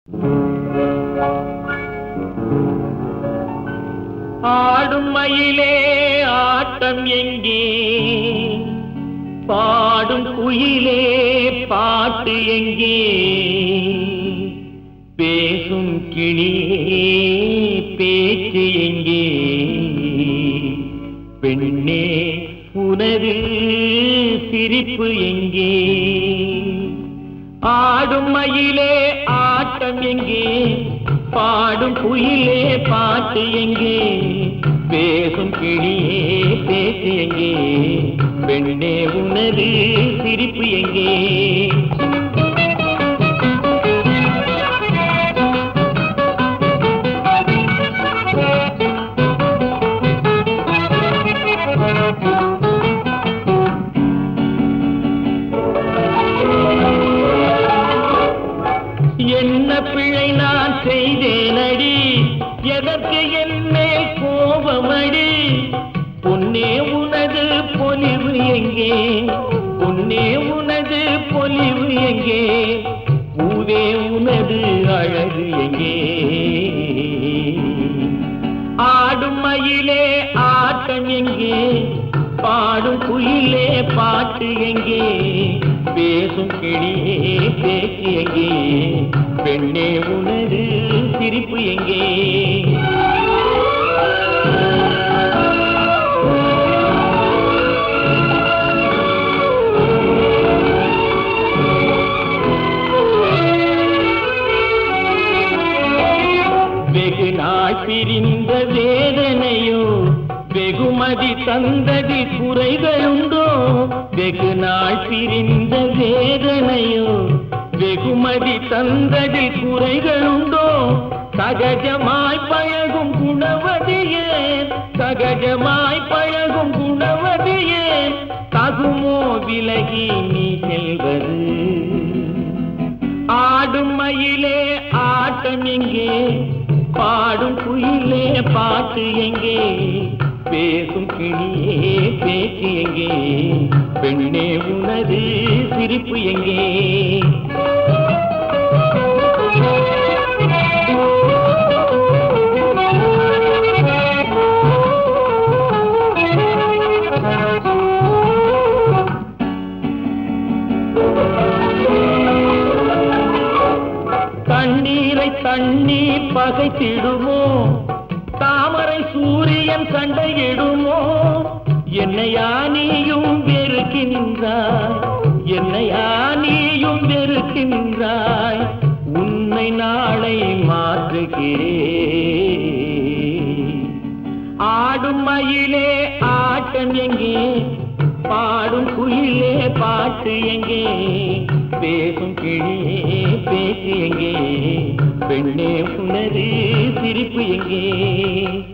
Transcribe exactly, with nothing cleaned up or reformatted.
ஆடும் மயிலே ஆட்டம் எங்கே, பாடும் குயிலே பாட்டு எங்கே, பேசும் கிளியே பேச்சு எங்கே, பெண்ணே உனது சிரிப்பு எங்கே. ஆடும் மயிலே ஆட்டம் எங்கே, பாடும் குயிலே பாட்டு எங்கே, பேசும் கிளியே பேச்சு எங்கே, பெண்ணே உனது சிரிப்பு எங்கே. என்ன பிழை நான் செய்தேனடி, எதற்கு என் மேல் கோபமடி, பொன்னே உனது பொலிவு எங்கே, பொன்னே உனது பொலிவு எங்கே, பூவே உனது அழகு எங்கே. ஆடும் மயிலே ஆட்டம் எங்கே, பாடும் குயிலே பாட்டு எங்கே, பேசும் கிளியே பேச்சு எங்கே, பெண்ணே உனது சிரிப்பு எங்கே. வெகு நாள் பிரிந்த வேதனையோ, வெகுமதி தந்ததி குறைகளுண்டோ, வெகு நாள் பிரிந்த வேதனையோ, வெகுமதி தந்ததி குறைகளுண்டோ, சகஜமாய் பழகும் குணவதியே, சகஜமாய் பழகும் குணவதியே, தகுமோ விலகி நீ செல்வது. ஆடும் மயிலே ஆட்டம் எங்கே, பாடும் குயிலே பாட்டு எங்கே, பேசும் கிளியே பேச்சு எங்கே, பெண்ணே உனது சிரிப்பு எங்கே. தண்ணீரை தண்ணீர் பகைத்திடுமோ, தாமரை சூரியன் சண்டையிடுமோ, என்னையா நீயும் வெறுக்கின்றாய், என்னையா நீயும் வெறுக்கின்றாய், உன்னை நாளை மாற்றுகிறேன். ஆடும் மயிலே ஆட்டம் எங்கே, பாடும் குயிலே பாட்டு எங்கே, பேசும் கிளியே பேச்சு எங்கே, பெண்ணே உனது சிரிப்பு எங்கே.